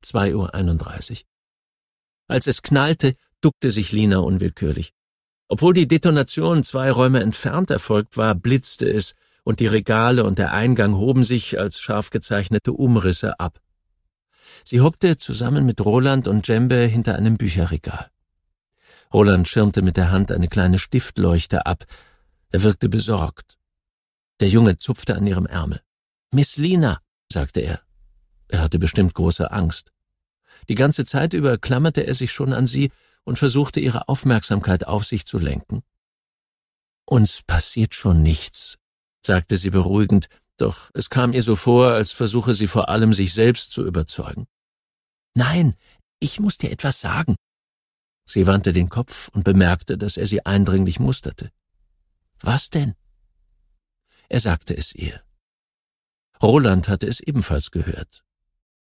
2:31 Uhr. Als es knallte, duckte sich Lina unwillkürlich. Obwohl die Detonation 2 Räume entfernt erfolgt war, blitzte es, und die Regale und der Eingang hoben sich als scharf gezeichnete Umrisse ab. Sie hockte zusammen mit Roland und Djembe hinter einem Bücherregal. Roland schirmte mit der Hand eine kleine Stiftleuchte ab. Er wirkte besorgt. Der Junge zupfte an ihrem Ärmel. »Miss Lina«, sagte er. Er hatte bestimmt große Angst. Die ganze Zeit über klammerte er sich schon an sie und versuchte, ihre Aufmerksamkeit auf sich zu lenken. »Uns passiert schon nichts«, sagte sie beruhigend, doch es kam ihr so vor, als versuche sie vor allem, sich selbst zu überzeugen. »Nein, ich muss dir etwas sagen.« Sie wandte den Kopf und bemerkte, dass er sie eindringlich musterte. »Was denn?« Er sagte es ihr. Roland hatte es ebenfalls gehört.